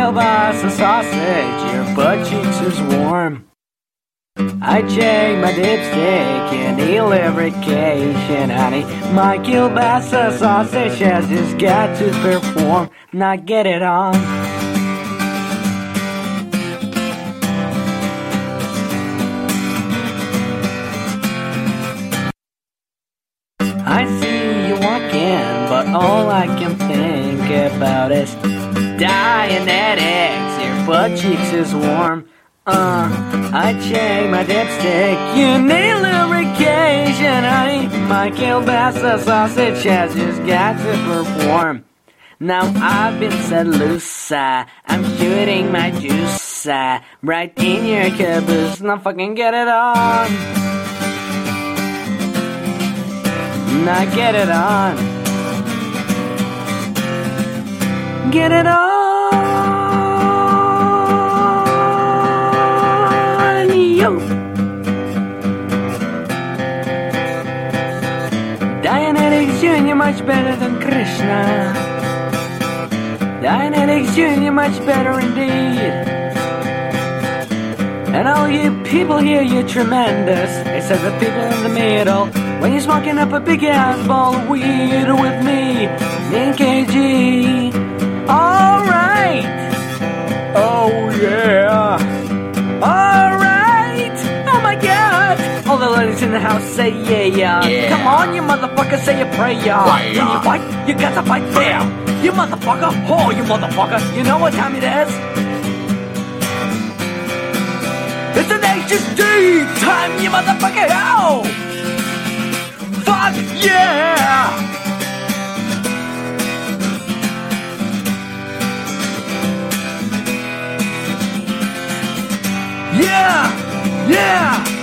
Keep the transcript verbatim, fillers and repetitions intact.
kielbasa sausage, your butt cheeks is warm. I check my dipstick in the lubrication, honey. My kielbasa sausage has just got to perform. Now get it on. I see you walking, but all I can think about is Dianetics, your butt cheeks is warm. Uh, I check my dipstick, you need lubrication, honey. My kielbasa sausage has just got to perform. Now I've been set loose, uh, I'm shooting my juice, uh, right in your caboose. Now fucking get it on. Now get it on. Get it on. Yo. Dianetics Junior much better than Krishna. Dianetics Junior much better indeed. And all you people here, you're tremendous, except the people in the middle. When you're smoking up a big ass ball of weed with me, in K G. Alright. Oh yeah. Alright. Oh my god. All the ladies in the house say yeah, yeah. Yeah. Come on, you motherfucker, say a prayer. Prayer. When you fight, you got to fight fair. You motherfucker. Oh, you motherfucker. You know what time it is? It's an H S D time, you motherfucker. Oh! Fuck yeah! Yeah! Yeah!